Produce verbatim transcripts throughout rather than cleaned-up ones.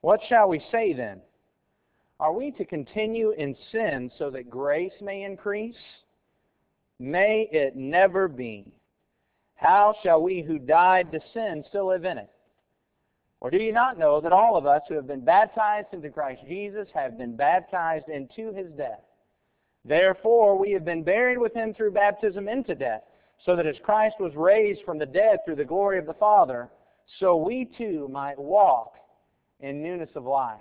What shall we say then? Are we to continue in sin so that grace may increase? May it never be. How shall we who died to sin still live in it? Or do you not know that all of us who have been baptized into Christ Jesus have been baptized into His death? Therefore we have been buried with Him through baptism into death, so that as Christ was raised from the dead through the glory of the Father, so we too might walk in newness of life.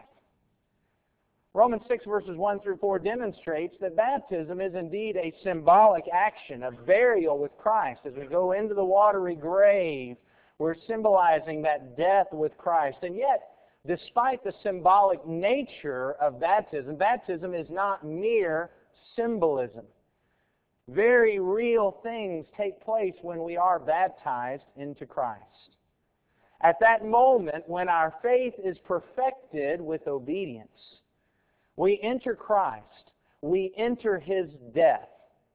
Romans six verses one through four demonstrates that baptism is indeed a symbolic action, a burial with Christ. As we go into the watery grave, we're symbolizing that death with Christ. And yet, despite the symbolic nature of baptism, baptism is not mere symbolism. Very real things take place when we are baptized into Christ. At that moment, when our faith is perfected with obedience, we enter Christ. We enter His death.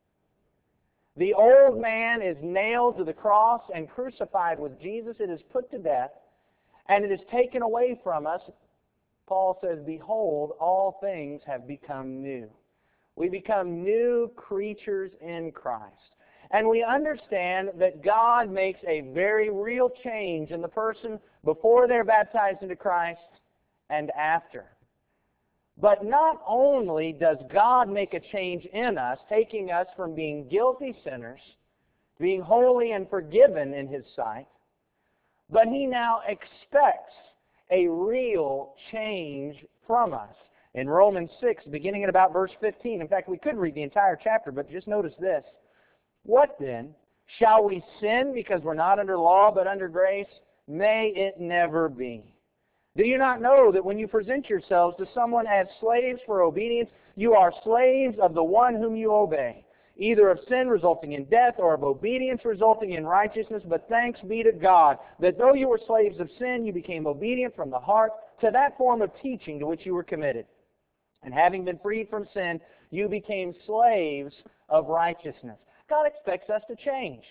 The old man is nailed to the cross and crucified with Jesus. It is put to death, and it is taken away from us. Paul says, behold, all things have become new. We become new creatures in Christ. And we understand that God makes a very real change in the person before they're baptized into Christ and after. But not only does God make a change in us, taking us from being guilty sinners, being holy and forgiven in His sight, but He now expects a real change from us. In Romans six, beginning at about verse fifteen, in fact, we could read the entire chapter, but just notice this. What then? Shall we sin because we're not under law but under grace? May it never be. Do you not know that when you present yourselves to someone as slaves for obedience, you are slaves of the one whom you obey, either of sin resulting in death or of obedience resulting in righteousness? But thanks be to God that though you were slaves of sin, you became obedient from the heart to that form of teaching to which you were committed. And having been freed from sin, you became slaves of righteousness. God expects us to change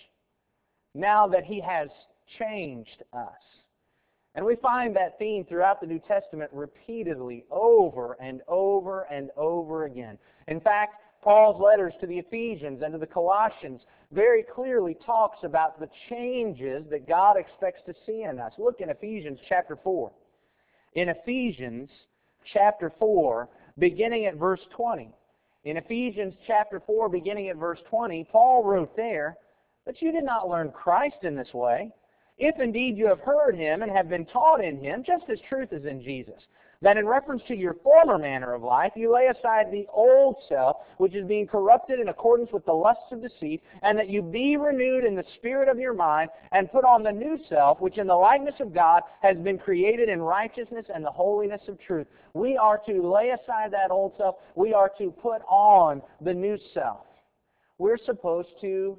now that He has changed us. And we find that theme throughout the New Testament repeatedly, over and over and over again. In fact, Paul's letters to the Ephesians and to the Colossians very clearly talks about the changes that God expects to see in us. Look in Ephesians chapter four. In Ephesians chapter four, beginning at verse twenty. In Ephesians chapter four, beginning at verse twenty, Paul wrote there that you did not learn Christ in this way, if indeed you have heard Him and have been taught in Him, just as truth is in Jesus, that in reference to your former manner of life, you lay aside the old self, which is being corrupted in accordance with the lusts of deceit, and that you be renewed in the spirit of your mind, and put on the new self, which in the likeness of God has been created in righteousness and the holiness of truth. We are to lay aside that old self. We are to put on the new self. We're supposed to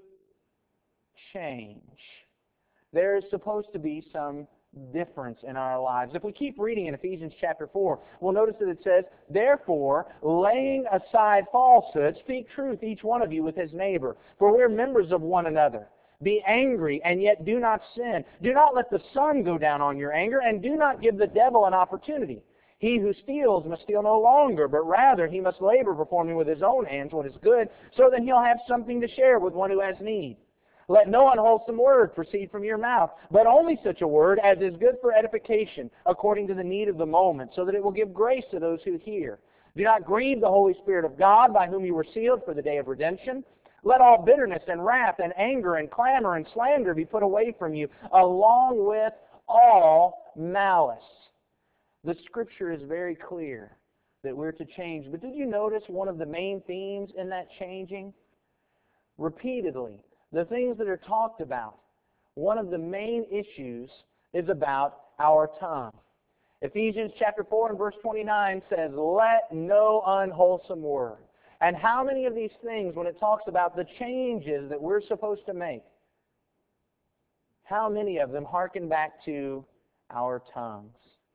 change. There is supposed to be some difference in our lives. If we keep reading in Ephesians chapter four, we'll notice that it says, therefore, laying aside falsehood, speak truth each one of you with his neighbor, for we're members of one another. Be angry, and yet do not sin. Do not let the sun go down on your anger, and do not give the devil an opportunity. He who steals must steal no longer, but rather he must labor, performing with his own hands what is good, so that he'll have something to share with one who has need. Let no unwholesome word proceed from your mouth, but only such a word as is good for edification, according to the need of the moment, so that it will give grace to those who hear. Do not grieve the Holy Spirit of God, by whom you were sealed for the day of redemption. Let all bitterness and wrath and anger and clamor and slander be put away from you, along with all malice. The Scripture is very clear that we're to change. But did you notice one of the main themes in that changing? Repeatedly, the things that are talked about, one of the main issues is about our tongue. Ephesians chapter four and verse twenty-nine says, let no unwholesome word. And how many of these things, when it talks about the changes that we're supposed to make, how many of them harken back to our tongues?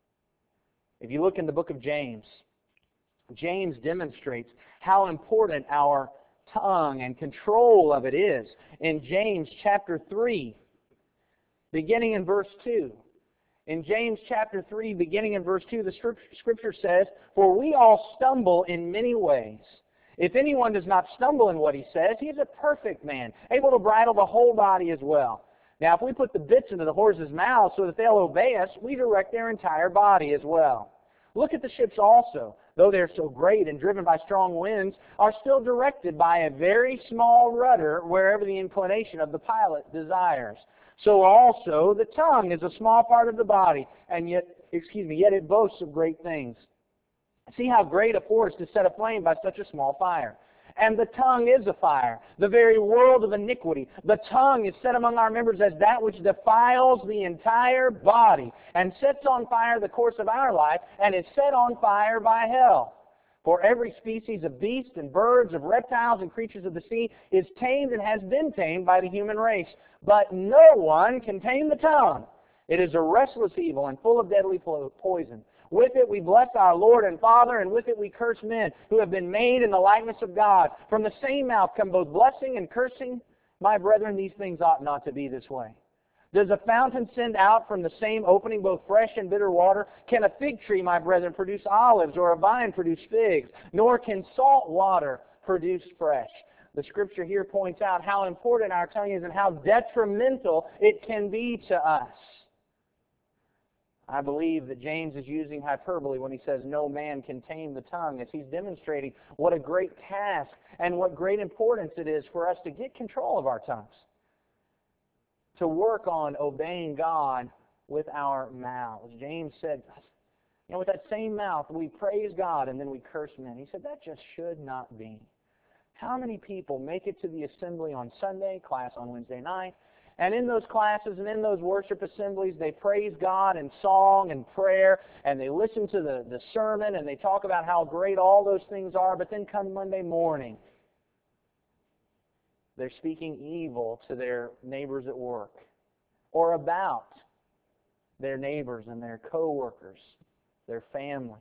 If you look in the book of James, James demonstrates how important our tongue and control of it is. In James chapter three, beginning in verse two, In James chapter three, beginning in verse two, the Scripture says, "For we all stumble in many ways. If anyone does not stumble in what he says, he is a perfect man, able to bridle the whole body as well." Now, if we put the bits into the horses' mouths so that they'll obey us, we direct their entire body as well. Look at the ships also, though they're so great and driven by strong winds, are still directed by a very small rudder wherever the inclination of the pilot desires. So also the tongue is a small part of the body, and yet, excuse me, yet it boasts of great things. See how great a force is set aflame by such a small fire. And the tongue is a fire, the very world of iniquity. The tongue is set among our members as that which defiles the entire body, and sets on fire the course of our life, and is set on fire by hell. For every species of beasts and birds, of reptiles and creatures of the sea is tamed and has been tamed by the human race. But no one can tame the tongue. It is a restless evil and full of deadly poison. With it we bless our Lord and Father, and with it we curse men who have been made in the likeness of God. From the same mouth come both blessing and cursing. My brethren, these things ought not to be this way. Does a fountain send out from the same opening both fresh and bitter water? Can a fig tree, my brethren, produce olives, or a vine produce figs? Nor can salt water produce fresh. The Scripture here points out how important our tongue is and how detrimental it can be to us. I believe that James is using hyperbole when he says no man can tame the tongue, as he's demonstrating what a great task and what great importance it is for us to get control of our tongues, to work on obeying God with our mouths. James said, you know, with that same mouth we praise God and then we curse men. He said that just should not be. How many people make it to the assembly on Sunday, class on Wednesday night, and in those classes and in those worship assemblies, they praise God in song and prayer, and they listen to the, the sermon, and they talk about how great all those things are, but then come Monday morning, they're speaking evil to their neighbors at work, or about their neighbors and their co-workers, their family.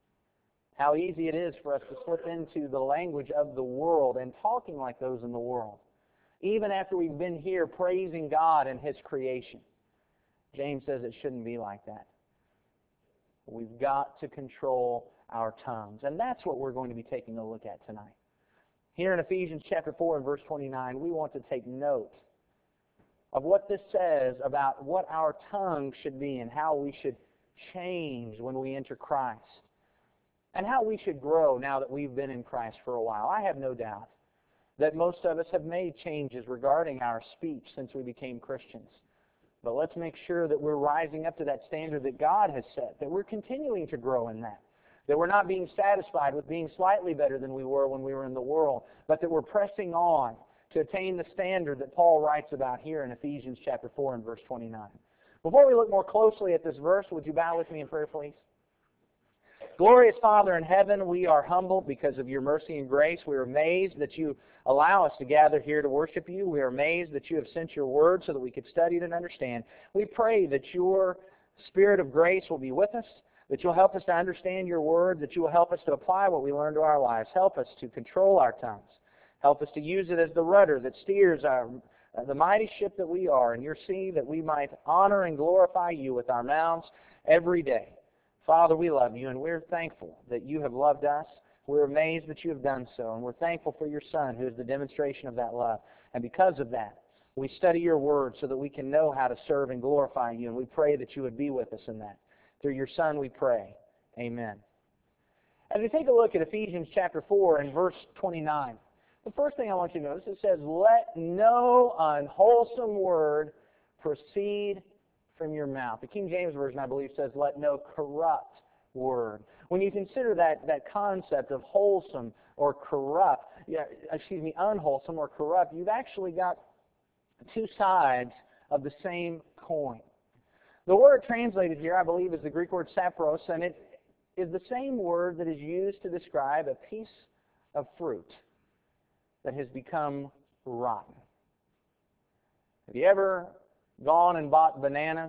How easy it is for us to slip into the language of the world and talking like those in the world, even after we've been here praising God and His creation. James says it shouldn't be like that. We've got to control our tongues, and that's what we're going to be taking a look at tonight. Here in Ephesians chapter four and verse twenty-nine, we want to take note of what this says about what our tongue should be and how we should change when we enter Christ, and how we should grow now that we've been in Christ for a while. I have no doubt that most of us have made changes regarding our speech since we became Christians. But let's make sure that we're rising up to that standard that God has set, that we're continuing to grow in that, that we're not being satisfied with being slightly better than we were when we were in the world, but that we're pressing on to attain the standard that Paul writes about here in Ephesians chapter four and verse twenty-nine. Before we look more closely at this verse, would you bow with me in prayer, please? Glorious Father in heaven, we are humbled because of your mercy and grace. We are amazed that you allow us to gather here to worship you. We are amazed that you have sent your word so that we could study it and understand. We pray that your Spirit of grace will be with us, that you'll help us to understand your word, that you will help us to apply what we learn to our lives. Help us to control our tongues. Help us to use it as the rudder that steers our, uh, the mighty ship that we are in your sea, that we might honor and glorify you with our mouths every day. Father, we love you, and we're thankful that you have loved us. We're amazed that you have done so, and we're thankful for your Son, who is the demonstration of that love. And because of that, we study your word so that we can know how to serve and glorify you, and we pray that you would be with us in that. Through your Son we pray. Amen. As we take a look at Ephesians chapter four and verse twenty-nine, the first thing I want you to notice, it says, "Let no unwholesome word proceed from your mouth." The King James Version, I believe, says, "Let no corrupt word." When you consider that, that concept of wholesome or corrupt, yeah, excuse me, unwholesome or corrupt, you've actually got two sides of the same coin. The word translated here, I believe, is the Greek word sapros, and it is the same word that is used to describe a piece of fruit that has become rotten. Have you ever gone and bought bananas?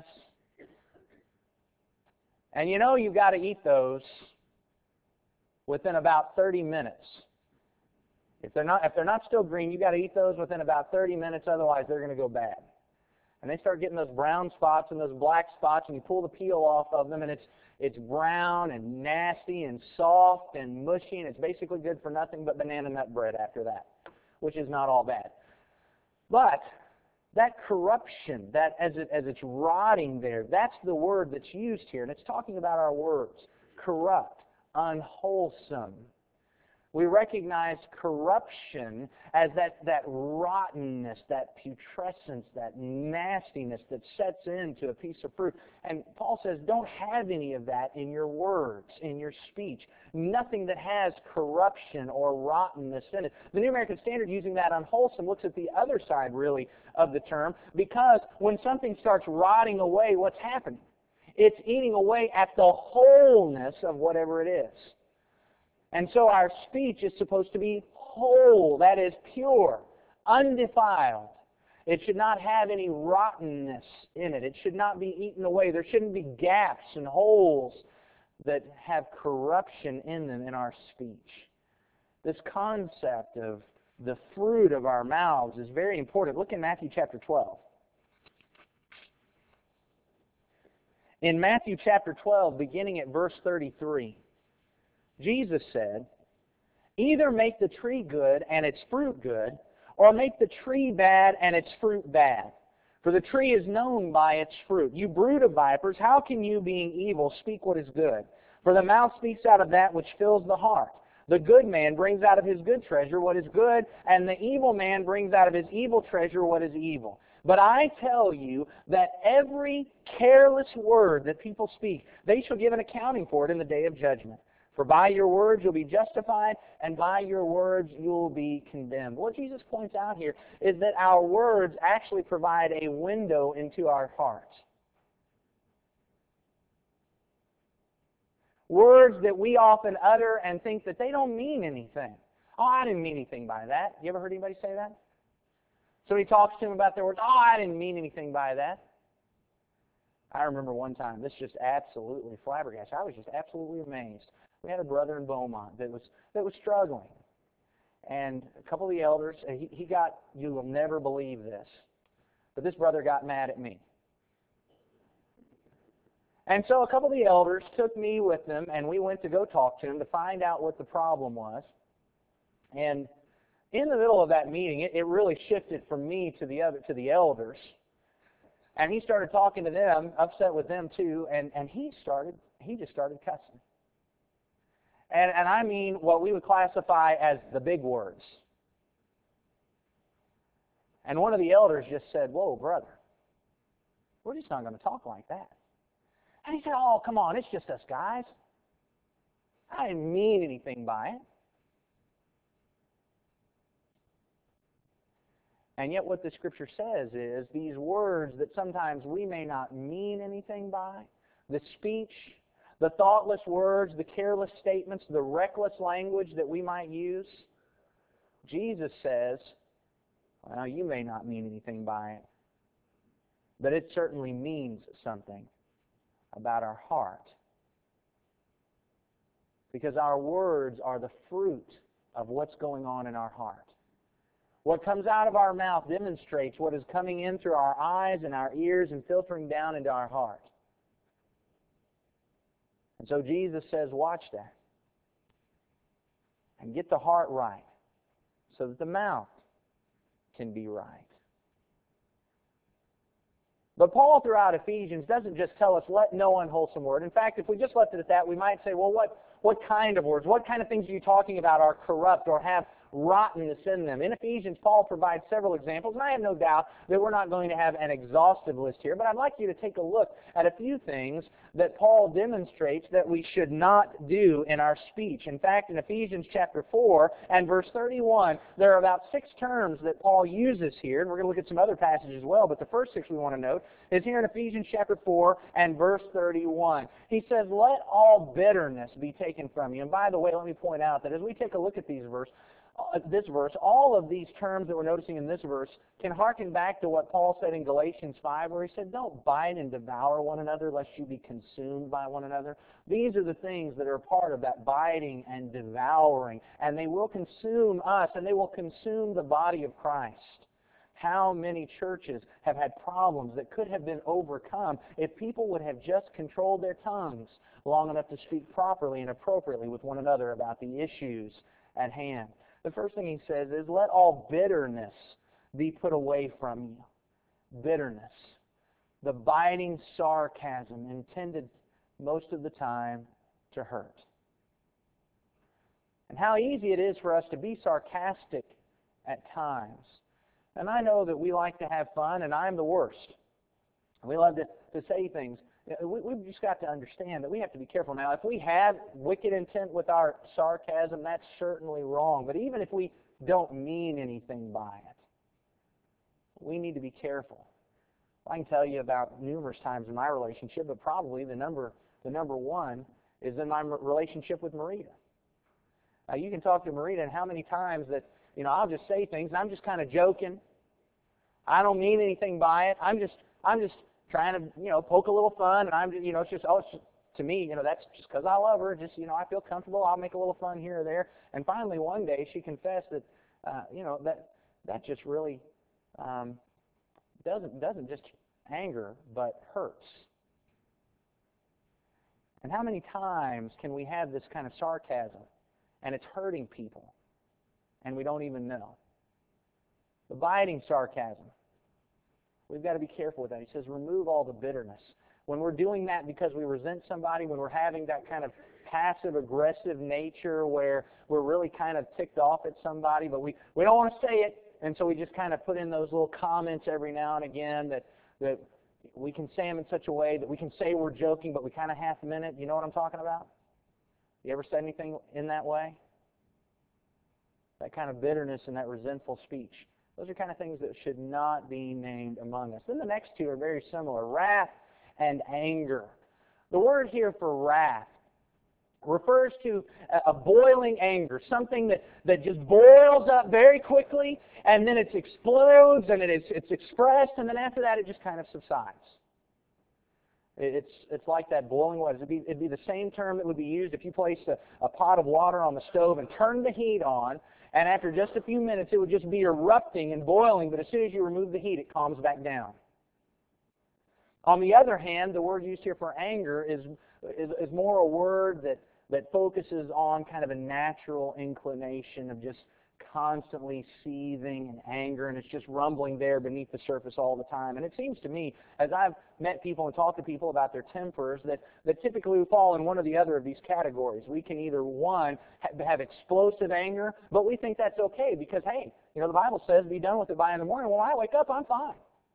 And you know you've got to eat those within about thirty minutes. If they're not, if they're not still green, you've got to eat those within about thirty minutes, otherwise they're going to go bad. And they start getting those brown spots and those black spots, and you pull the peel off of them, and it's it's brown and nasty and soft and mushy, and it's basically good for nothing but banana nut bread after that, which is not all bad. But that corruption, that as it as it's rotting there, that's the word that's used here, and it's talking about our words. Corrupt, unwholesome. We recognize corruption as that, that rottenness, that putrescence, that nastiness that sets into a piece of fruit. And Paul says, don't have any of that in your words, in your speech. Nothing that has corruption or rottenness in it. The New American Standard, using that unwholesome, looks at the other side, really, of the term, because when something starts rotting away, what's happening? It's eating away at the wholeness of whatever it is. And so our speech is supposed to be whole, that is pure, undefiled. It should not have any rottenness in it. It should not be eaten away. There shouldn't be gaps and holes that have corruption in them in our speech. This concept of the fruit of our mouths is very important. Look in Matthew chapter twelve. In Matthew chapter twelve, beginning at verse thirty-three, Jesus said, either make the tree good and its fruit good, or make the tree bad and its fruit bad. For the tree is known by its fruit. You brood of vipers, how can you, being evil, speak what is good? For the mouth speaks out of that which fills the heart. The good man brings out of his good treasure what is good, and the evil man brings out of his evil treasure what is evil. But I tell you that every careless word that people speak, they shall give an accounting for it in the day of judgment. For by your words you'll be justified, and by your words you'll be condemned. What Jesus points out here is that our words actually provide a window into our hearts. Words that we often utter and think that they don't mean anything. Oh, I didn't mean anything by that. You ever heard anybody say that? Somebody talks to them about their words. Oh, I didn't mean anything by that. I remember one time, this just absolutely flabbergasted. I was just absolutely amazed. We had a brother in Beaumont that was that was struggling. And a couple of the elders, he, he got, you will never believe this, but this brother got mad at me. And so a couple of the elders took me with them, and we went to go talk to him to find out what the problem was. And in the middle of that meeting, it, it really shifted from me to the other to the elders. And he started talking to them, upset with them too, and, and he started he just started cussing. And, and I mean what we would classify as the big words. And one of the elders just said, whoa, brother, we're just not going to talk like that. And he said, oh, come on, it's just us guys. I didn't mean anything by it. And yet what the Scripture says is these words that sometimes we may not mean anything by, the speech, the thoughtless words, the careless statements, the reckless language that we might use, Jesus says, well, you may not mean anything by it, but it certainly means something about our heart. Because our words are the fruit of what's going on in our heart. What comes out of our mouth demonstrates what is coming in through our eyes and our ears and filtering down into our heart. And so Jesus says, watch that. And get the heart right so that the mouth can be right. But Paul, throughout Ephesians, doesn't just tell us, let no unwholesome word. In fact, if we just left it at that, we might say, well, what, what kind of words, what kind of things are you talking about are corrupt or have rottenness in them? In Ephesians, Paul provides several examples, and I have no doubt that we're not going to have an exhaustive list here, but I'd like you to take a look at a few things that Paul demonstrates that we should not do in our speech. In fact, in Ephesians chapter four and verse thirty-one, there are about six terms that Paul uses here, and we're going to look at some other passages as well, but the first six we want to note is here in Ephesians chapter four and verse thirty-one. He says, let all bitterness be taken from you. And by the way, let me point out that as we take a look at these verses, Uh, this verse, all of these terms that we're noticing in this verse can hearken back to what Paul said in Galatians five, where he said, don't bite and devour one another lest you be consumed by one another. These are the things that are part of that biting and devouring, and they will consume us, and they will consume the body of Christ. How many churches have had problems that could have been overcome if people would have just controlled their tongues long enough to speak properly and appropriately with one another about the issues at hand? The first thing he says is, let all bitterness be put away from you. Bitterness. The biting sarcasm intended most of the time to hurt. And how easy it is for us to be sarcastic at times. And I know that we like to have fun, and I'm the worst. We love to, to say things. We, we've just got to understand that we have to be careful. Now, if we have wicked intent with our sarcasm, that's certainly wrong. But even if we don't mean anything by it, we need to be careful. I can tell you about numerous times in my relationship, but probably the number the number one is in my relationship with Marita. Now, you can talk to Marita, and how many times that, you know, I'll just say things, and I'm just kind of joking. I don't mean anything by it. I'm just, I'm just trying to, you know, poke a little fun, and I'm, you know, it's just, oh, it's just, to me, you know, that's just because I love her. Just, you know, I feel comfortable. I'll make a little fun here or there. And finally, one day, she confessed that, uh, you know, that that just really um, doesn't doesn't just anger, but hurts. And how many times can we have this kind of sarcasm, and it's hurting people, and we don't even know? The biting sarcasm. We've got to be careful with that. He says, remove all the bitterness. When we're doing that because we resent somebody, when we're having that kind of passive-aggressive nature where we're really kind of ticked off at somebody, but we, we don't want to say it, and so we just kind of put in those little comments every now and again that, that we can say them in such a way that we can say we're joking, but we kind of half mean it. You know what I'm talking about? You ever said anything in that way? That kind of bitterness and that resentful speech. Those are kind of things that should not be named among us. Then the next two are very similar, wrath and anger. The word here for wrath refers to a boiling anger, something that, that just boils up very quickly, and then it explodes, and it is, it's expressed, and then after that it just kind of subsides. It's, it's like that boiling water. It'd be, it'd be the same term that would be used if you placed a, a pot of water on the stove and turned the heat on, and after just a few minutes it would just be erupting and boiling, but as soon as you remove the heat it calms back down. On the other hand, the word used here for anger is, is, is more a word that, that focuses on kind of a natural inclination of just constantly seething and anger, and it's just rumbling there beneath the surface all the time. And it seems to me, as I've met people and talked to people about their tempers, that, that typically we fall in one or the other of these categories. We can either, one, have explosive anger, but we think that's okay because, hey, you know, the Bible says be done with it by in the morning. When I wake up, I'm fine.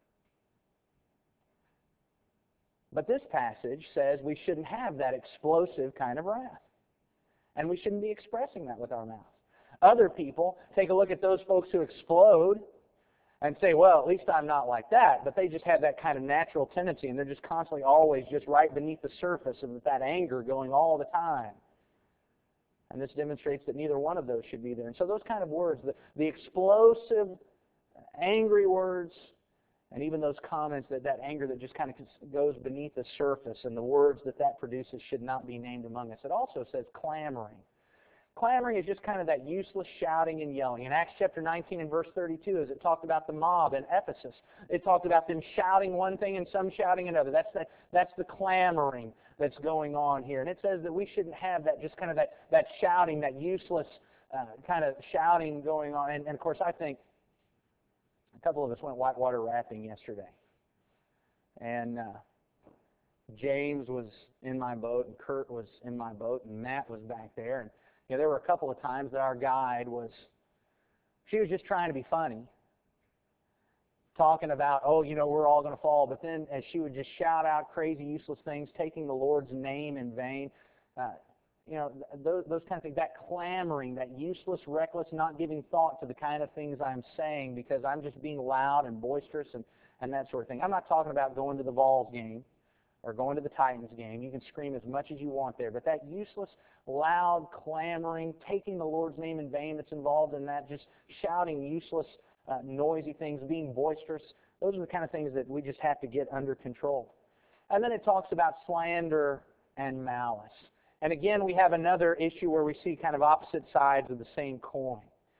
But this passage says we shouldn't have that explosive kind of wrath. And we shouldn't be expressing that with our mouths. Other people take a look at those folks who explode and say, well, at least I'm not like that. But they just have that kind of natural tendency, and they're just constantly always just right beneath the surface of that anger going all the time. And this demonstrates that neither one of those should be there. And so those kind of words, the, the explosive, angry words, and even those comments, that, that anger that just kind of goes beneath the surface, and the words that that produces should not be named among us. It also says clamoring. Clamoring is just kind of that useless shouting and yelling. In Acts chapter nineteen and verse thirty-two, as it talked about the mob in Ephesus, it talked about them shouting one thing and some shouting another. That's the, that's the clamoring that's going on here. And it says that we shouldn't have that just kind of that, that shouting, that useless uh, kind of shouting going on. And, and of course, I think a couple of us went whitewater rafting yesterday. And uh, James was in my boat, and Kurt was in my boat, and Matt was back there. And you know, there were a couple of times that our guide was, she was just trying to be funny, talking about, oh, you know, we're all going to fall. But then as she would just shout out crazy, useless things, taking the Lord's name in vain, uh, you know, those, those kind of things, that clamoring, that useless, reckless, not giving thought to the kind of things I'm saying because I'm just being loud and boisterous and, and that sort of thing. I'm not talking about going to the Vols game or going to the Titans game. You can scream as much as you want there. But that useless, loud, clamoring, taking the Lord's name in vain that's involved in that, just shouting useless, uh, noisy things, being boisterous, those are the kind of things that we just have to get under control. And then it talks about slander and malice. And again, we have another issue where we see kind of opposite sides of the same coin.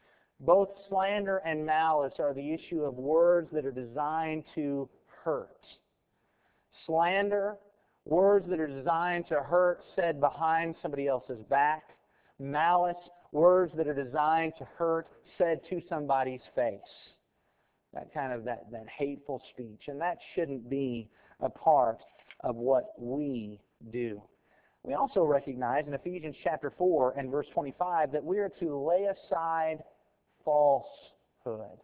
Both slander and malice are the issue of words that are designed to hurt. Slander, words that are designed to hurt said behind somebody else's back. Malice, words that are designed to hurt said to somebody's face. That kind of that, that hateful speech. And that shouldn't be a part of what we do. We also recognize in Ephesians chapter four and verse twenty-five that we are to lay aside falsehood.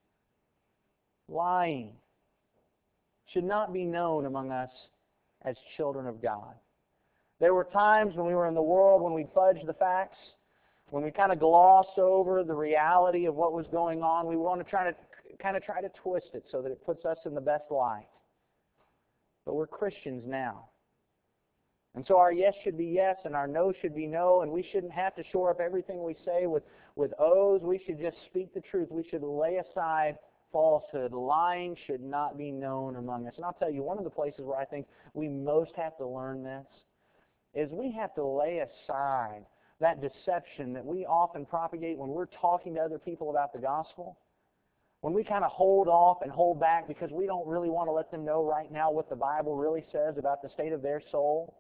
Lying should not be known among us as children of God. There were times when we were in the world when we fudged the facts, when we kind of glossed over the reality of what was going on. We want to try to kind of try to twist it so that it puts us in the best light. But we're Christians now. And so our yes should be yes and our no should be no, and we shouldn't have to shore up everything we say with, with oaths. We should just speak the truth. We should lay aside falsehood. Lying should not be known among us. And I'll tell you, one of the places where I think we most have to learn this is we have to lay aside that deception that we often propagate when we're talking to other people about the gospel. When we kind of hold off and hold back because we don't really want to let them know right now what the Bible really says about the state of their soul.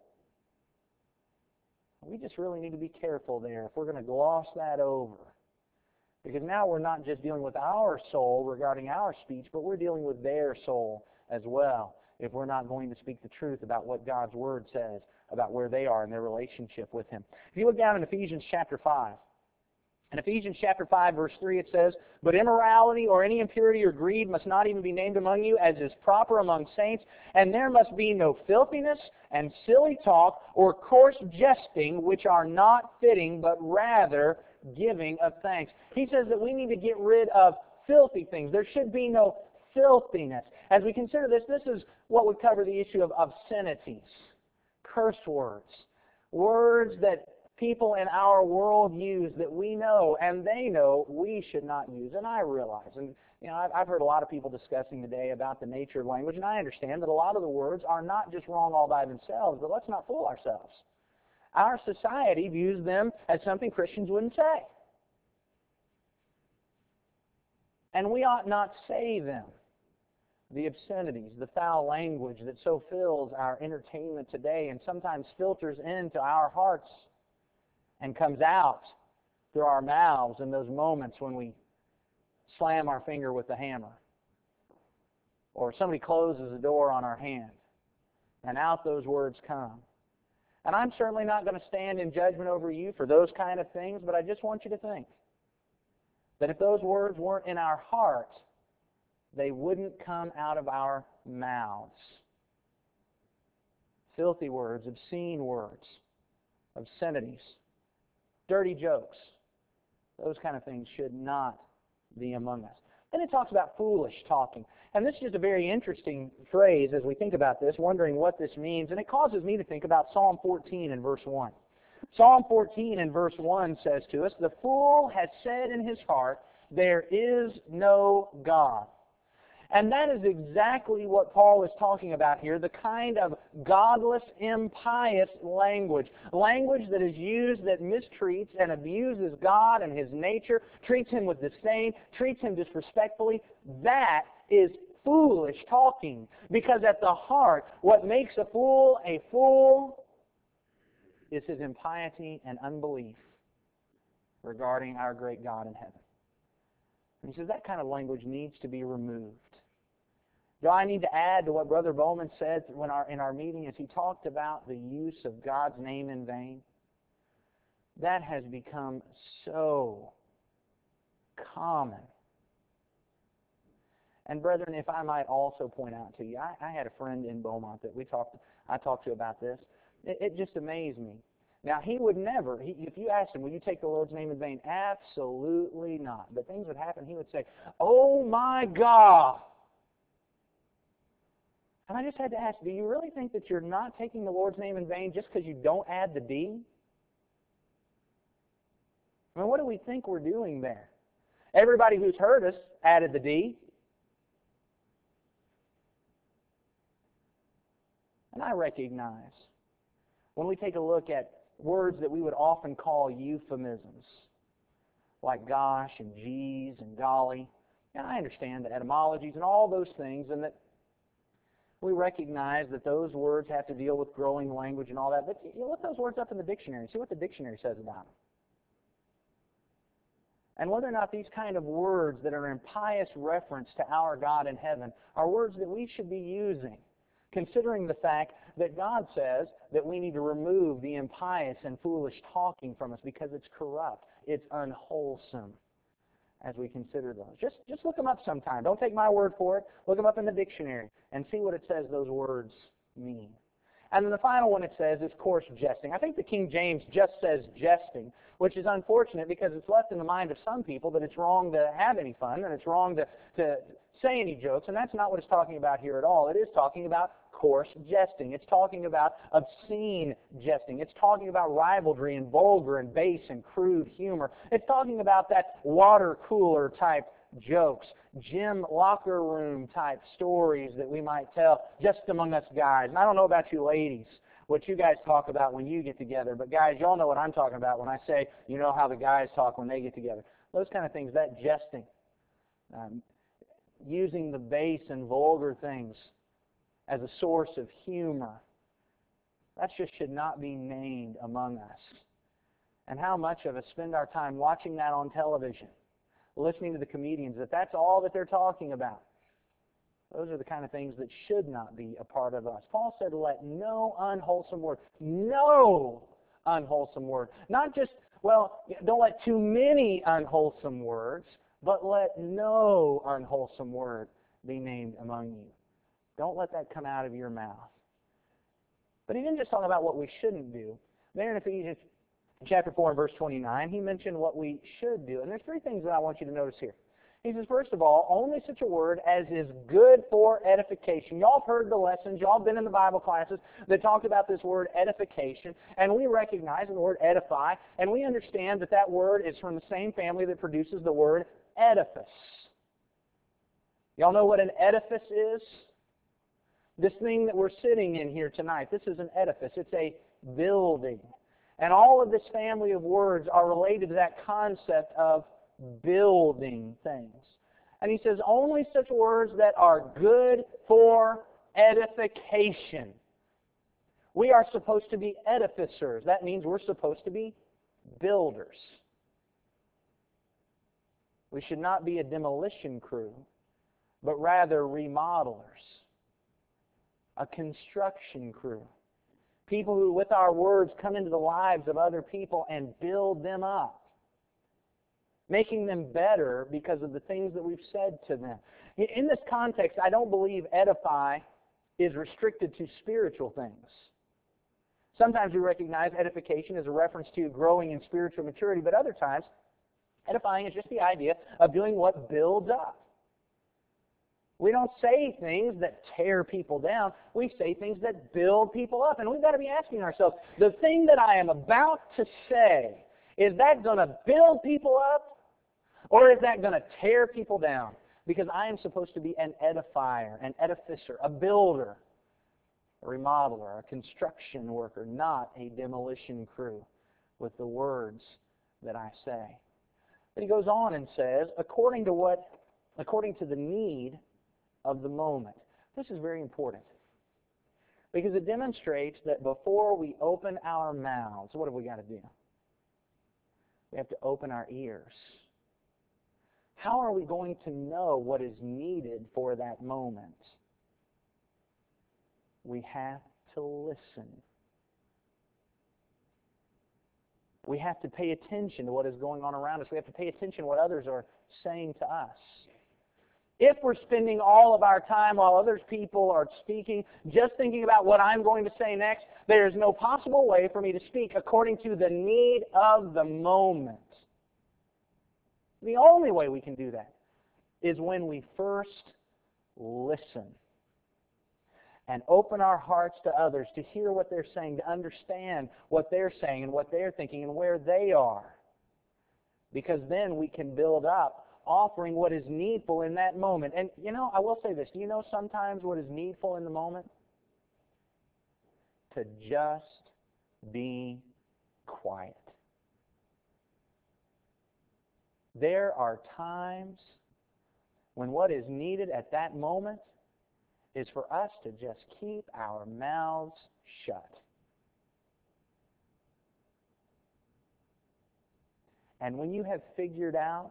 We just really need to be careful there if we're going to gloss that over. Because now we're not just dealing with our soul regarding our speech, but we're dealing with their soul as well if we're not going to speak the truth about what God's Word says about where they are in their relationship with Him. If you look down in Ephesians chapter five, in Ephesians chapter five, verse three, it says, "But immorality or any impurity or greed must not even be named among you, as is proper among saints, and there must be no filthiness and silly talk or coarse jesting, which are not fitting, but rather giving of thanks." He says that we need to get rid of filthy things. There should be no filthiness. As we consider this, this is what would cover the issue of obscenities, curse words, words that people in our world use that we know and they know we should not use. And I realize, and you know, I've, I've heard a lot of people discussing today about the nature of language, and I understand that a lot of the words are not just wrong all by themselves, but let's not fool ourselves. Our society views them as something Christians wouldn't say. And we ought not say them. The obscenities, the foul language that so fills our entertainment today and sometimes filters into our hearts and comes out through our mouths in those moments when we slam our finger with the hammer or somebody closes the door on our hand, and out those words come. And I'm certainly not going to stand in judgment over you for those kind of things, but I just want you to think that if those words weren't in our heart, they wouldn't come out of our mouths. Filthy words, obscene words, obscenities, dirty jokes, those kind of things should not be among us. Then it talks about foolish talking. And this is just a very interesting phrase as we think about this, wondering what this means. And it causes me to think about Psalm fourteen and verse one. Psalm fourteen and verse one says to us, "The fool has said in his heart, there is no God." And that is exactly what Paul is talking about here, the kind of godless, impious language. Language that is used that mistreats and abuses God and His nature, treats Him with disdain, treats Him disrespectfully. That is foolish talking. Because at the heart, what makes a fool a fool is his impiety and unbelief regarding our great God in heaven. And he says that kind of language needs to be removed. Do I need to add to what Brother Bowman said when our, in our meeting as he talked about the use of God's name in vain? That has become so common. And brethren, if I might also point out to you, I, I had a friend in Beaumont that we talked, I talked to about this. It, it just amazed me. Now, he would never, he, if you asked him, will you take the Lord's name in vain? Absolutely not. But things would happen, he would say, "Oh my God." And I just had to ask, do you really think that you're not taking the Lord's name in vain just because you don't add the D? I mean, what do we think we're doing there? Everybody who's heard us added the D. And I recognize when we take a look at words that we would often call euphemisms, like gosh and geez and golly. And I understand the etymologies and all those things, and that we recognize that those words have to deal with growing language and all that. But you look those words up in the dictionary, see what the dictionary says about them. And whether or not these kind of words that are in pious reference to our God in heaven are words that we should be using, considering the fact that God says that we need to remove the impious and foolish talking from us because it's corrupt, it's unwholesome, as we consider those. Just, just look them up sometime. Don't take my word for it. Look them up in the dictionary and see what it says those words mean. And then the final one it says is coarse jesting. I think the King James just says jesting, which is unfortunate because it's left in the mind of some people that it's wrong to have any fun and it's wrong to, to say any jokes, and that's not what it's talking about here at all. It is talking about coarse jesting. It's talking about obscene jesting. It's talking about rivalry and vulgar and base and crude humor. It's talking about that water cooler type jokes, gym locker room type stories that we might tell just among us guys. And I don't know about you ladies, what you guys talk about when you get together, but guys, y'all know what I'm talking about when I say, you know how the guys talk when they get together. Those kind of things, that jesting, um, using the base and vulgar things as a source of humor, that just should not be named among us. And how much of us spend our time watching that on television, listening to the comedians, that that's all that they're talking about. Those are the kind of things that should not be a part of us. Paul said, let no unwholesome word, no unwholesome word. Not just, well, don't let too many unwholesome words, but let no unwholesome word be named among you. Don't let that come out of your mouth. But he didn't just talk about what we shouldn't do. There in Ephesians chapter four and verse twenty-nine, he mentioned what we should do. And there's three things that I want you to notice here. He says, first of all, only such a word as is good for edification. Y'all have heard the lessons. Y'all have been in the Bible classes that talked about this word edification. And we recognize the word edify. And we understand that that word is from the same family that produces the word edifice. Y'all know what an edifice is? This thing that we're sitting in here tonight, this is an edifice. It's a building. And all of this family of words are related to that concept of building things. And he says, only such words that are good for edification. We are supposed to be edificers. That means we're supposed to be builders. We should not be a demolition crew, but rather remodelers. A construction crew. People who, with our words, come into the lives of other people and build them up, making them better because of the things that we've said to them. In this context, I don't believe edify is restricted to spiritual things. Sometimes we recognize edification as a reference to growing in spiritual maturity, but other times, edifying is just the idea of doing what builds up. We don't say things that tear people down. We say things that build people up. And we've got to be asking ourselves, the thing that I am about to say, is that going to build people up? Or is that going to tear people down? Because I am supposed to be an edifier, an edificer, a builder, a remodeler, a construction worker, not a demolition crew with the words that I say. But he goes on and says, according to what, according to the need of the moment. This is very important because it demonstrates that before we open our mouths, what have we got to do? We have to open our ears. How are we going to know what is needed for that moment? We have to listen. We have to pay attention to what is going on around us. We have to pay attention to what others are saying to us. If we're spending all of our time while other people are speaking, just thinking about what I'm going to say next, there is no possible way for me to speak according to the need of the moment. The only way we can do that is when we first listen and open our hearts to others to hear what they're saying, to understand what they're saying and what they're thinking and where they are. Because then we can build up, offering what is needful in that moment. And, you know, I will say this. Do you know sometimes what is needful in the moment? To just be quiet. There are times when what is needed at that moment is for us to just keep our mouths shut. And when you have figured out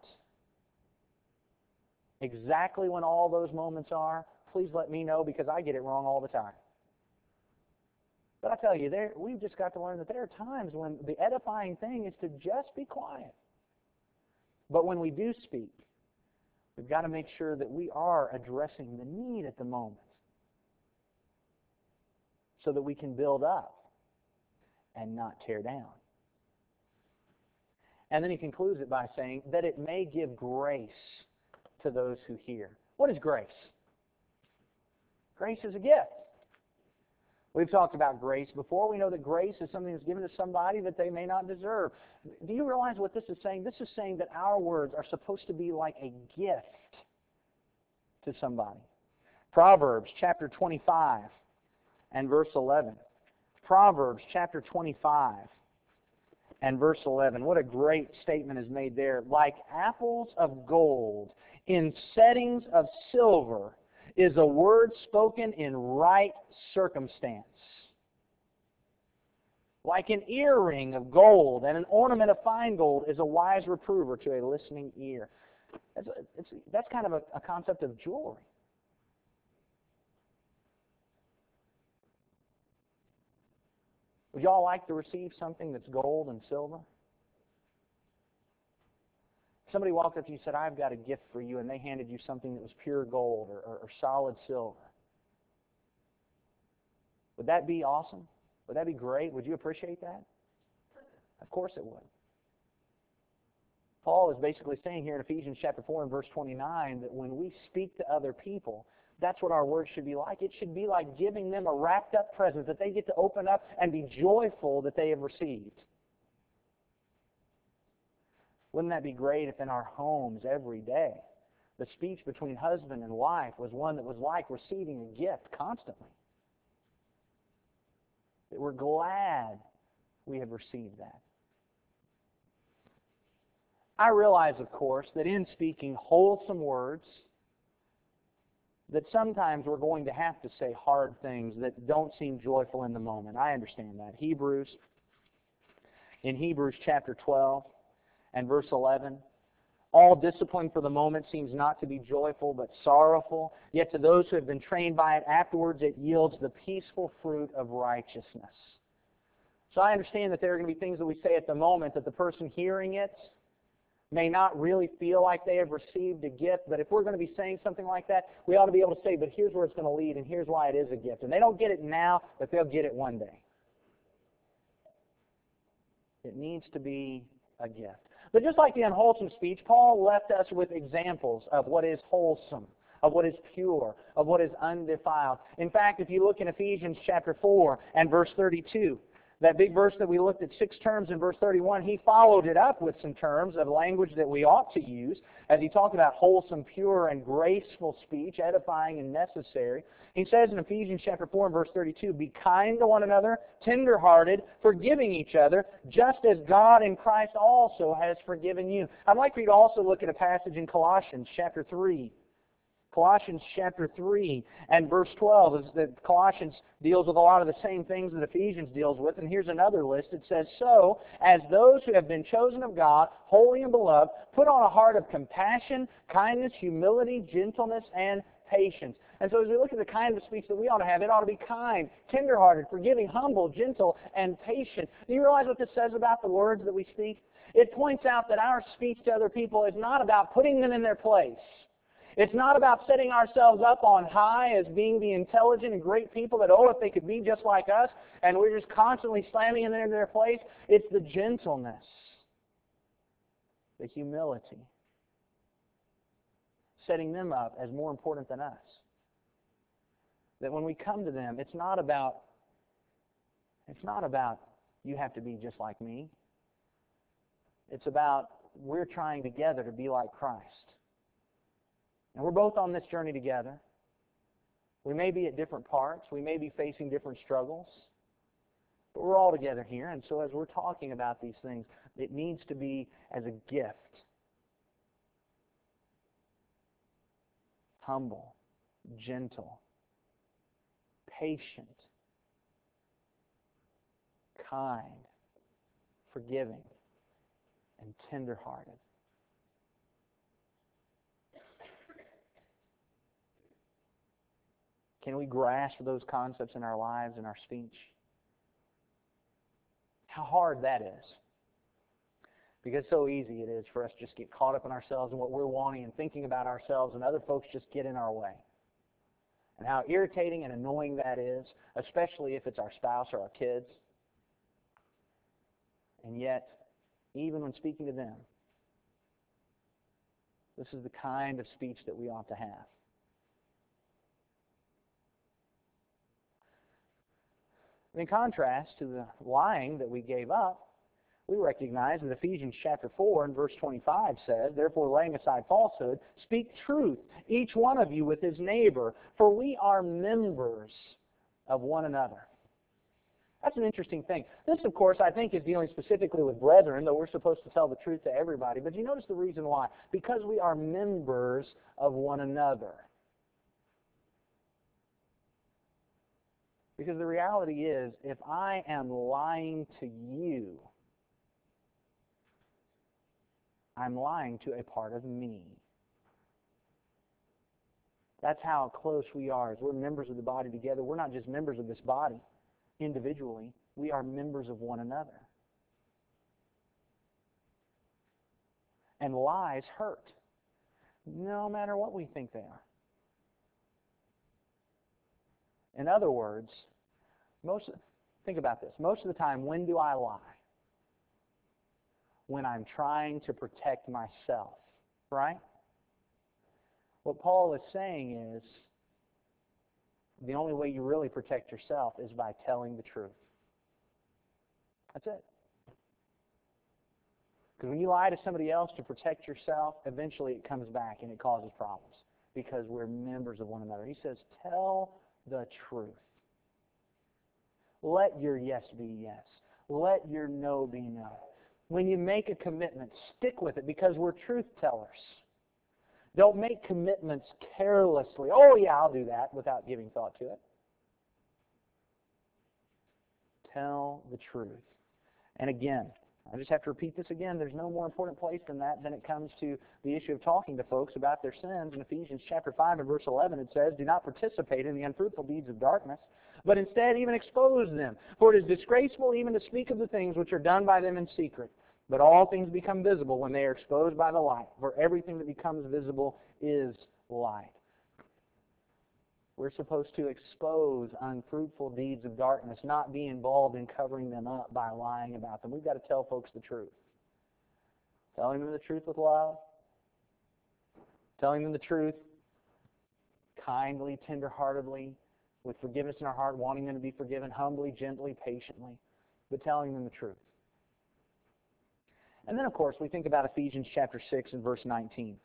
exactly when all those moments are, please let me know, because I get it wrong all the time. But I tell you, there, we've just got to learn that there are times when the edifying thing is to just be quiet. But when we do speak, we've got to make sure that we are addressing the need at the moment so that we can build up and not tear down. And then he concludes it by saying that it may give grace to those who hear. What is grace? Grace is a gift. We've talked about grace before. We know that grace is something that's given to somebody that they may not deserve. Do you realize what this is saying? This is saying that our words are supposed to be like a gift to somebody. Proverbs chapter twenty-five and verse eleven. Proverbs chapter twenty-five and verse eleven. What a great statement is made there. Like apples of gold in settings of silver is a word spoken in right circumstance. Like an earring of gold and an ornament of fine gold is a wise reprover to a listening ear. That's, it's, that's kind of a, a concept of jewelry. Would you all like to receive something that's gold and silver? Somebody walked up to you and said, I've got a gift for you, and they handed you something that was pure gold or, or, or solid silver. Would that be awesome? Would that be great? Would you appreciate that? Of course it would. Paul is basically saying here in Ephesians chapter four and verse twenty-nine that when we speak to other people, that's what our words should be like. It should be like giving them a wrapped up present that they get to open up and be joyful that they have received. Wouldn't that be great if in our homes every day the speech between husband and wife was one that was like receiving a gift constantly? That we're glad we have received that. I realize, of course, that in speaking wholesome words, that sometimes we're going to have to say hard things that don't seem joyful in the moment. I understand that. Hebrews, in Hebrews chapter twelve and verse eleven, all discipline for the moment seems not to be joyful but sorrowful, yet to those who have been trained by it afterwards it yields the peaceful fruit of righteousness. So I understand that there are going to be things that we say at the moment that the person hearing it may not really feel like they have received a gift, but if we're going to be saying something like that, we ought to be able to say, but here's where it's going to lead, and here's why it is a gift. And they don't get it now, but they'll get it one day. It needs to be a gift. But just like the unwholesome speech, Paul left us with examples of what is wholesome, of what is pure, of what is undefiled. In fact, if you look in Ephesians chapter four and verse thirty-two, that big verse that we looked at six terms in verse thirty-one, he followed it up with some terms of language that we ought to use as he talked about wholesome, pure, and graceful speech, edifying and necessary. He says in Ephesians chapter four and verse thirty-two, be kind to one another, tender-hearted, forgiving each other, just as God in Christ also has forgiven you. I'd like for you to also look at a passage in Colossians chapter three. Colossians chapter three and verse twelve. Is that Colossians deals with a lot of the same things that Ephesians deals with. And here's another list. It says, so, as those who have been chosen of God, holy and beloved, put on a heart of compassion, kindness, humility, gentleness, and patience. And so as we look at the kind of speech that we ought to have, it ought to be kind, tenderhearted, forgiving, humble, gentle, and patient. Do you realize what this says about the words that we speak? It points out that our speech to other people is not about putting them in their place. It's not about setting ourselves up on high as being the intelligent and great people that, oh, if they could be just like us, and we're just constantly slamming them into their place. It's the gentleness, the humility, setting them up as more important than us. That when we come to them, it's not about, it's not about you have to be just like me. It's about we're trying together to be like Christ. And we're both on this journey together. We may be at different parts. We may be facing different struggles. But we're all together here. And so as we're talking about these things, it needs to be as a gift humble, gentle, patient, kind, forgiving, and tender-hearted. Can we grasp those concepts in our lives and our speech? How hard that is. Because so easy it is for us to just get caught up in ourselves and what we're wanting and thinking about ourselves, and other folks just get in our way. And how irritating and annoying that is, especially if it's our spouse or our kids. And yet, even when speaking to them, this is the kind of speech that we ought to have. In contrast to the lying that we gave up, we recognize that Ephesians chapter four and verse twenty-five says, "Therefore, laying aside falsehood, speak truth, each one of you with his neighbor, for we are members of one another." That's an interesting thing. This, of course, I think is dealing specifically with brethren, though we're supposed to tell the truth to everybody. But you notice the reason why. Because we are members of one another. Because the reality is, if I am lying to you, I'm lying to a part of me. That's how close we are. As we're members of the body together, we're not just members of this body individually. We are members of one another. And lies hurt, no matter what we think they are. In other words, most think about this. Most of the time, when do I lie? When I'm trying to protect myself, right? What Paul is saying is, the only way you really protect yourself is by telling the truth. That's it. Because when you lie to somebody else to protect yourself, eventually it comes back and it causes problems. Because we're members of one another. He says, tell the truth. Let your yes be yes. Let your no be no. When you make a commitment, stick with it because we're truth tellers. Don't make commitments carelessly. Oh yeah, I'll do that without giving thought to it. Tell the truth. And again, I just have to repeat this again. There's no more important place than that than it comes to the issue of talking to folks about their sins. In Ephesians chapter five and verse eleven it says, "Do not participate in the unfruitful deeds of darkness, but instead even expose them. For it is disgraceful even to speak of the things which are done by them in secret. But all things become visible when they are exposed by the light. For everything that becomes visible is light." We're supposed to expose unfruitful deeds of darkness, not be involved in covering them up by lying about them. We've got to tell folks the truth. Telling them the truth with love. Telling them the truth kindly, tenderheartedly, with forgiveness in our heart, wanting them to be forgiven, humbly, gently, patiently, but telling them the truth. And then, of course, we think about Ephesians chapter six and verse nineteen.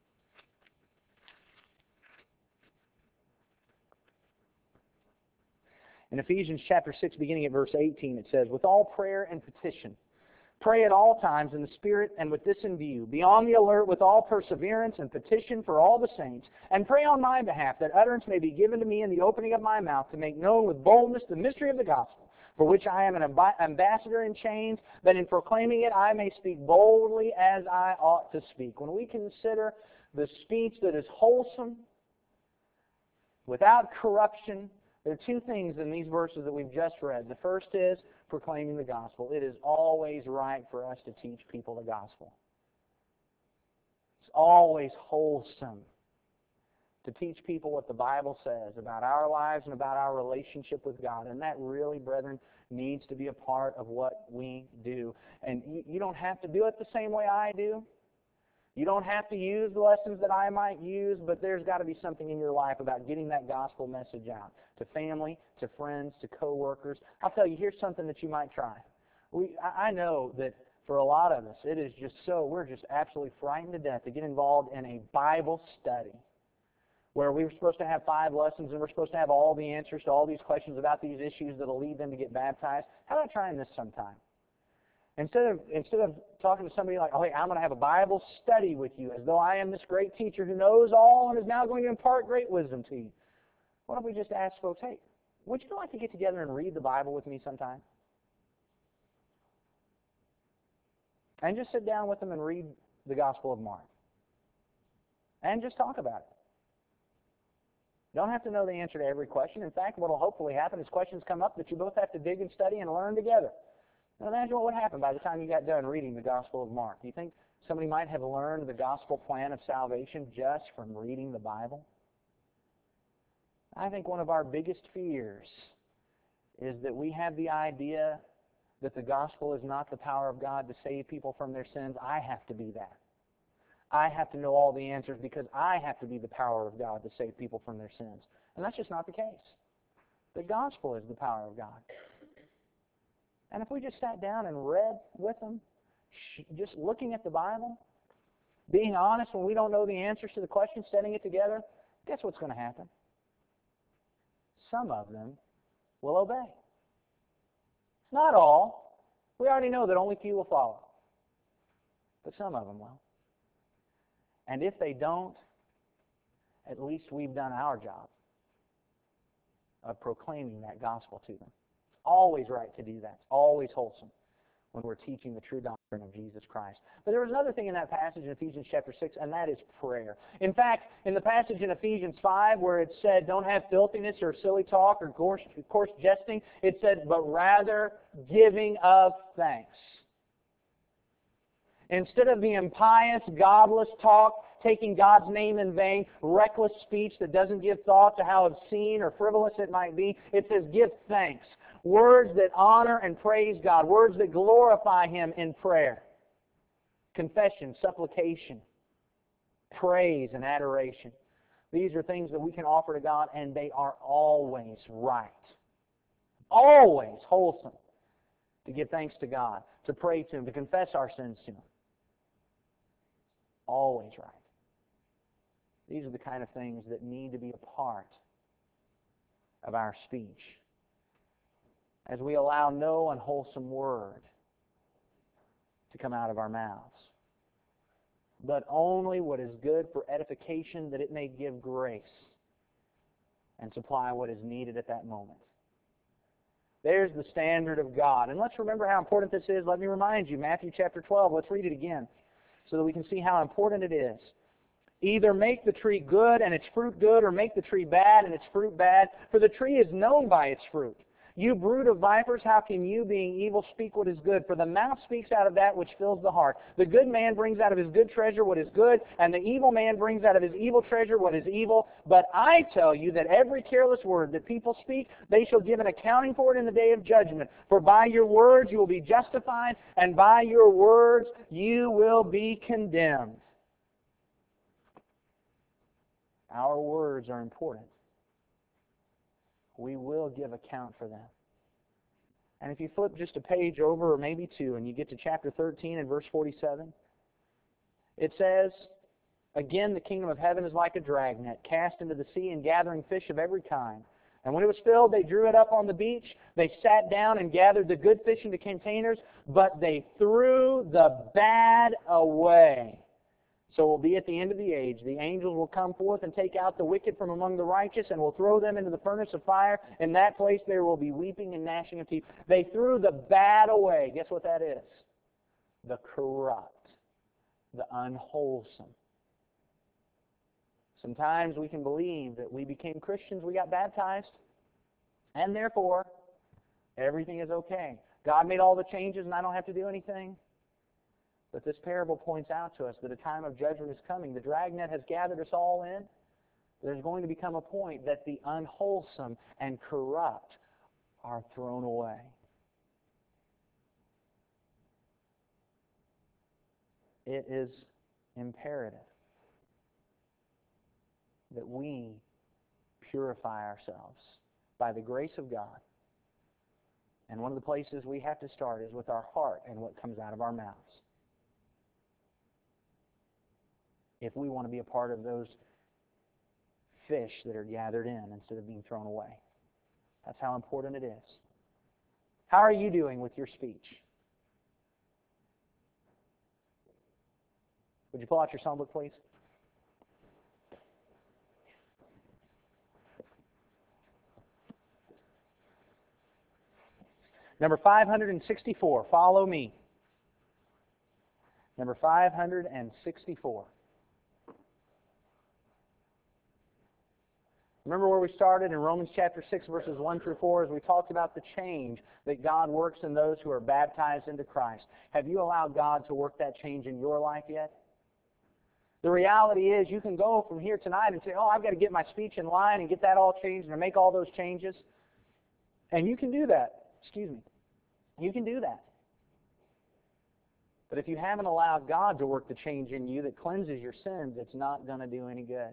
In Ephesians chapter six, beginning at verse eighteen, it says, "With all prayer and petition, pray at all times in the Spirit, and with this in view, be on the alert with all perseverance and petition for all the saints, and pray on my behalf, that utterance may be given to me in the opening of my mouth, to make known with boldness the mystery of the gospel, for which I am an ambassador in chains, that in proclaiming it I may speak boldly as I ought to speak." When we consider the speech that is wholesome, without corruption, there are two things in these verses that we've just read. The first is proclaiming the gospel. It is always right for us to teach people the gospel. It's always wholesome to teach people what the Bible says about our lives and about our relationship with God. And that really, brethren, needs to be a part of what we do. And you, you don't have to do it the same way I do. You don't have to use the lessons that I might use, but there's got to be something in your life about getting that gospel message out to family, to friends, to coworkers. I'll tell you, here's something that you might try. We, I know that for a lot of us, it is just so, we're just absolutely frightened to death to get involved in a Bible study where we were supposed to have five lessons and we're supposed to have all the answers to all these questions about these issues that will lead them to get baptized. How about trying this sometime? Instead of, instead of talking to somebody like, oh, hey, I'm going to have a Bible study with you as though I am this great teacher who knows all and is now going to impart great wisdom to you, why don't we just ask folks, hey, would you like to get together and read the Bible with me sometime? And just sit down with them and read the Gospel of Mark. And just talk about it. You don't have to know the answer to every question. In fact, what will hopefully happen is questions come up that you both have to dig and study and learn together. Now imagine what would happen by the time you got done reading the Gospel of Mark. Do you think somebody might have learned the gospel plan of salvation just from reading the Bible? I think one of our biggest fears is that we have the idea that the gospel is not the power of God to save people from their sins. I have to be that. I have to know all the answers because I have to be the power of God to save people from their sins. And that's just not the case. The gospel is the power of God. And if we just sat down and read with them, just looking at the Bible, being honest when we don't know the answers to the questions, setting it together, guess what's going to happen? Some of them will obey. Not all. We already know that only few will follow. But some of them will. And if they don't, at least we've done our job of proclaiming that gospel to them. It's always right to do that. It's always wholesome when we're teaching the true doctrine of Jesus Christ. But there was another thing in that passage in Ephesians chapter six, and that is prayer. In fact, in the passage in Ephesians five where it said, don't have filthiness or silly talk or coarse, coarse jesting, it said, but rather giving of thanks. Instead of the impious, godless talk, taking God's name in vain, reckless speech that doesn't give thought to how obscene or frivolous it might be, it says give thanks. Words that honor and praise God. Words that glorify Him in prayer. Confession, supplication, praise, and adoration. These are things that we can offer to God, and they are always right. Always wholesome. To give thanks to God, to pray to Him, to confess our sins to Him. Always right. These are the kind of things that need to be a part of our speech. As we allow no unwholesome word to come out of our mouths, but only what is good for edification, that it may give grace and supply what is needed at that moment. There's the standard of God. And let's remember how important this is. Let me remind you, Matthew chapter twelve, let's read it again so that we can see how important it is. Either make the tree good and its fruit good, or make the tree bad and its fruit bad, for the tree is known by its fruit. You brood of vipers, how can you, being evil, speak what is good? For the mouth speaks out of that which fills the heart. The good man brings out of his good treasure what is good, and the evil man brings out of his evil treasure what is evil. But I tell you that every careless word that people speak, they shall give an accounting for it in the day of judgment. For by your words you will be justified, and by your words you will be condemned. Our words are important. We will give account for them. And if you flip just a page over, or maybe two, and you get to chapter thirteen and verse forty-seven, it says, again, the kingdom of heaven is like a dragnet cast into the sea and gathering fish of every kind. And when it was filled, they drew it up on the beach. They sat down and gathered the good fish into containers, but they threw the bad away. So it will be at the end of the age. The angels will come forth and take out the wicked from among the righteous and will throw them into the furnace of fire. In that place there will be weeping and gnashing of teeth. They threw the bad away. Guess what that is? The corrupt. The unwholesome. Sometimes we can believe that we became Christians, we got baptized, and therefore everything is okay. God made all the changes and I don't have to do anything. But this parable points out to us that a time of judgment is coming. The dragnet has gathered us all in. There's going to become a point that the unwholesome and corrupt are thrown away. It is imperative that we purify ourselves by the grace of God. And one of the places we have to start is with our heart and what comes out of our mouths. If we want to be a part of those fish that are gathered in instead of being thrown away. That's how important it is. How are you doing with your speech? Would you pull out your songbook, please? Number five hundred sixty-four, follow me. Number five hundred sixty-four. Remember where we started in Romans chapter six, verses one through four, as we talked about the change that God works in those who are baptized into Christ. Have you allowed God to work that change in your life yet? The reality is you can go from here tonight and say, oh, I've got to get my speech in line and get that all changed and make all those changes. And you can do that. Excuse me. You can do that. But if you haven't allowed God to work the change in you that cleanses your sins, it's not going to do any good.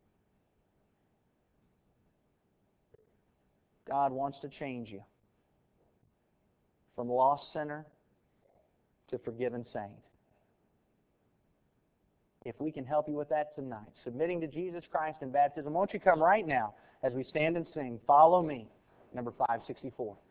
God wants to change you from lost sinner to forgiven saint. If we can help you with that tonight, submitting to Jesus Christ in baptism, won't you come right now as we stand and sing, Follow Me, number five sixty-four.